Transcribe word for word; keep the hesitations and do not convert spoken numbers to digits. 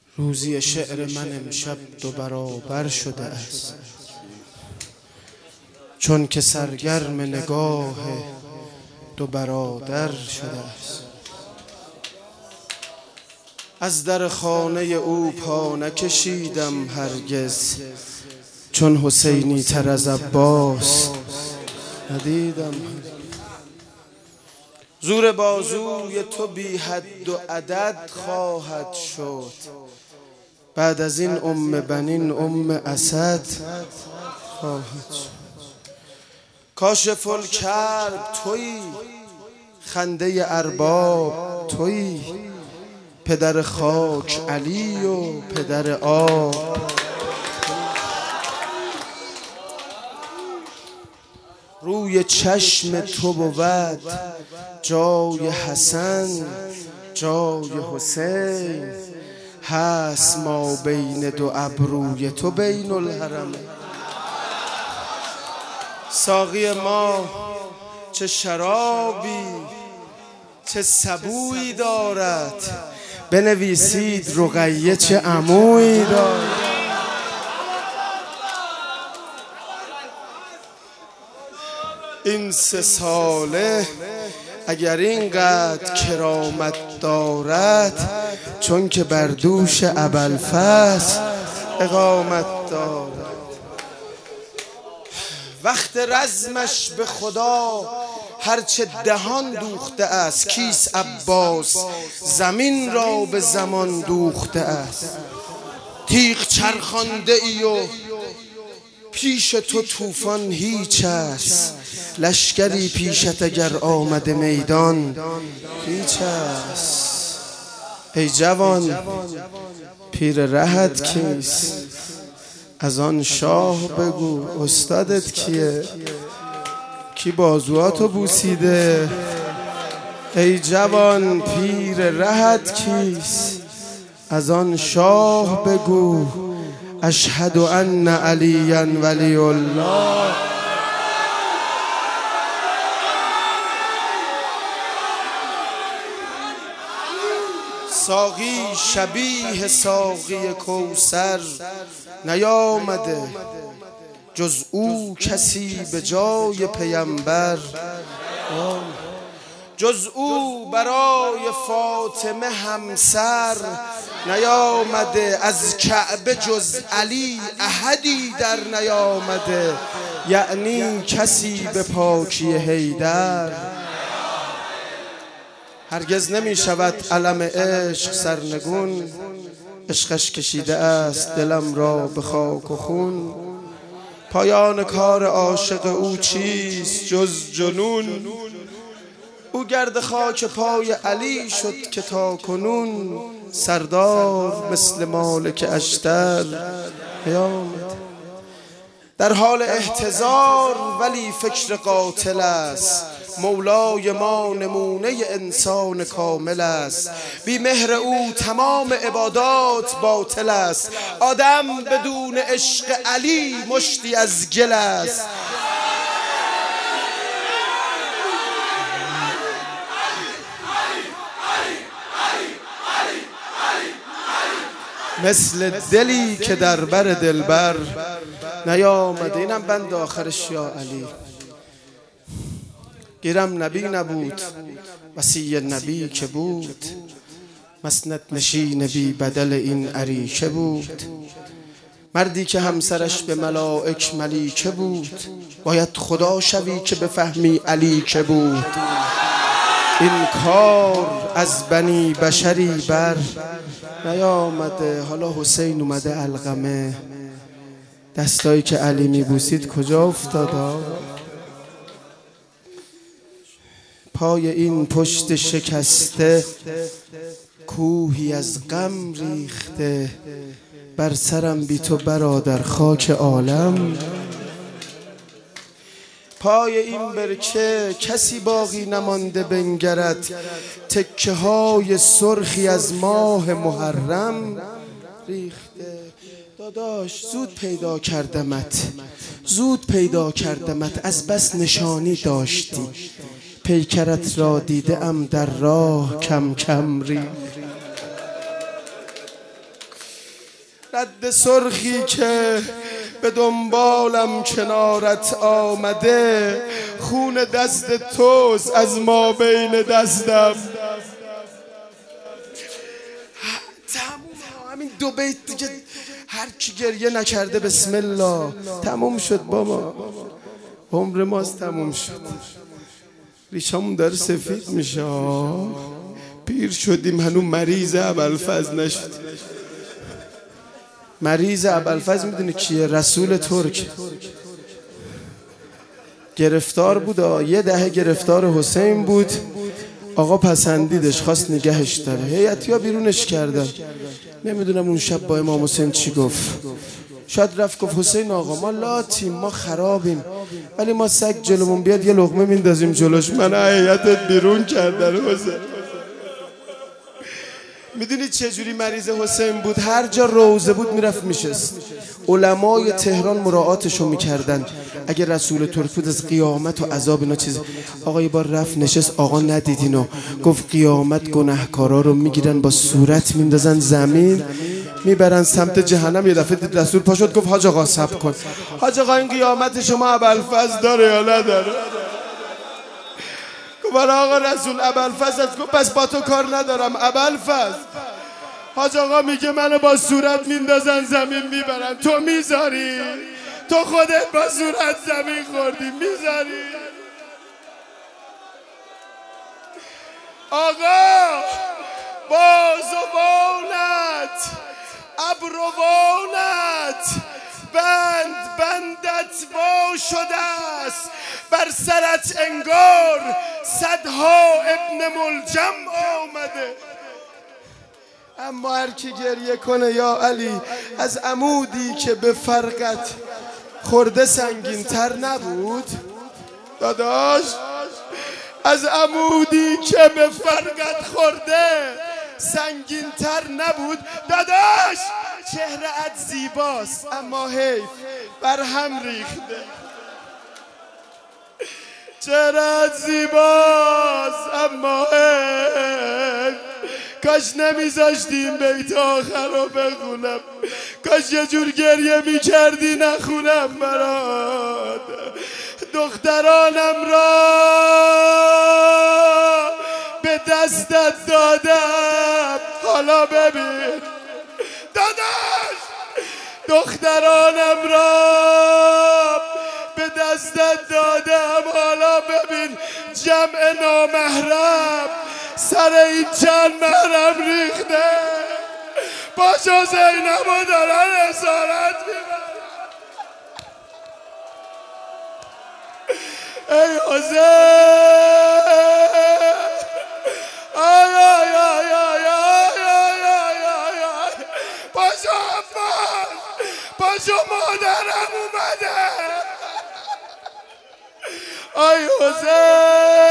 روزی شعر من امشب دو برابر شده است، چون که سرگرم نگاه دو برادر شده است. از در خانه او پا نکشیدم هرگز، چون حسینی تر از عباس ندیدم. زور بازوی تو بی حد و عدد خواهد شد، بعد از این ام بنین ام اسد خواهد شد. کاشف الکرب تویی، خنده ارباب تویی، پدر خاک علی و پدر آب. روی چشم تو بود جای حسن جای حسین، هست ما بین دو ابروی تو بین الحرم. ساقی ما چه شرابی چه سبویی دارد، بنویسید رقیه چه عمویی دارد. این سه ساله اگر اینقدر کرامت دارد، چون که بر دوش ابوالفضل اقامت دارد. وقت رزمش به خدا هرچه دهان دوخته است، کیس عباس زمین را به زمان دوخته است. تیغ چرخانده ای و پیش تو طوفان هیچ است، لشکری پیشت اگر آمده میدان هیچ است. ای جوان پیر رهت کیست؟ از آن شاه بگو استادت کیه؟ کی بازواتو بوسیده؟ ای جوان پیر رهت کیست؟ از آن شاه بگو اشهد ان علیا ولی الله. ساقی شبیه ساقی کوثر نیامده، جز او کسی به جای پیامبر، جز او برای فاطمه همسر نیامده. از کعبه جز علی احدی در نیامده، یعنی کسی به پاکی حیدر. هرگز نمی شود علم عشق سرنگون، عشقش کشیده است دلم را به خاک و خون. پایان کار عاشق او چیست جز جنون؟ او گرد خاک پای علی شد که تا کنون سردار مثل مالک اشتر قیامت. در حال احتضار ولی فکر قاتل است، مولای ما نمونه انسان کامل است. بی مهر او تمام عبادات باطل است، آدم بدون عشق علی مشتی از گل است. مثل دلی که در بر دلبر نیامده. اینم بند آخرش یا علی. گیرم نبی نبود وصی نبی که بود، مسند نشین بی بدل این اریکه بود. مردی که همسرش به ملائک ملیکه بود، باید خدا شوی که بفهمی علی که بود. این کار از بنی بشری بر نیامده. حالا حسین اومده علقمه، دستایی که علی میبوسید کجا افتادا؟ پای این پشت شکسته کوهی از غم ریخته، بر سرم بی تو برادر خاک عالم. پای این برکه کسی باقی نمانده بنگرد، تکه های سرخی از ماه محرم ریخته. داداش زود پیدا کردمت، زود پیدا کردمت، از بس نشانی داشتی. پیکرت را دیده ام در راه کم کم ریخت. رد سرخی که به دنبالم کنارت آمده، خون دست توست از ما بین دستم. تموم همین دو بیت دیگه، هر کی گریه نکرده بسم الله تموم شد بابا، عمر ماست تموم شد، ریشامون داره سفید میشه، پیر شدیم هنوز مریض ابوالفضل نشد. مریض ابوالفضل میدونی کیه؟ رسول ترک گرفتار بود، یه دهه گرفتار حسین بود، آقا پسندیدش خواست نگهش داره، هیئتیا بیرونش کردن. نمیدونم اون شب با امام حسین چی گفت، شاید رفت گفت حسین آقا ما لاتیم، ما خرابیم، ولی ما سگ جلومون بیاد یه لقمه میندازیم جلوش، من هیئتت بیرون کردن حسین. میدونی چجوری مریض حسین بود؟ هر جا روزه بود میرفت میشست، علمای تهران مراعاتشو میکردن، اگه رسول ترک بود از قیامت و عذاب اینا چیز. آقا یه بار رفت نشست، آقا ندیدینو؟ گفت قیامت گناهکارا رو میگیرن با صورت میندازن زمین میبرن سمت جهنم. یه دفعه دید رسول پا شد گفت حاج آقا صبر کن، حاج آقا این قیامت شما ابوالفضل داره یا نداره؟ گفت آقا رسول ابوالفضل است. گفت پس با تو کار ندارم ابوالفضل. حاج آقا میگه منو با صورت میندازن زمین میبرن، تو میذاری؟ تو خودت با صورت زمین خوردی میذاری؟ آقا بازوانت ابروانت بند بندت وا شده است، بر سرت انگار صدها ابن ملجم آمده. اما هر کی گریه کنه یا علی، از عمودی که به فرقت خورده سنگین تر نبود داداش، از عمودی که به فرقت خورده سنگین تر نبود داداش. چهره‌ات زیباست اما حیف بر هم ریخته، چهره‌ات زیباست اما حیف، کاش نمیذاشتیم بیت آخر رو بخونم، کاش یه جور گریه میکردی نخونم برات. دخترانم را به دستت دادم، حالا ببین داداش، دخترانم را به دستت دادم، حالا ببین جمع نامحرم سر این چند محرم ریخته، باشو زینبو دارن اسارت میبرن. ای حسین، آی آی آی آی آی آی آی آی آی، باشو عباس، باشو مادرم اومده. آی حسین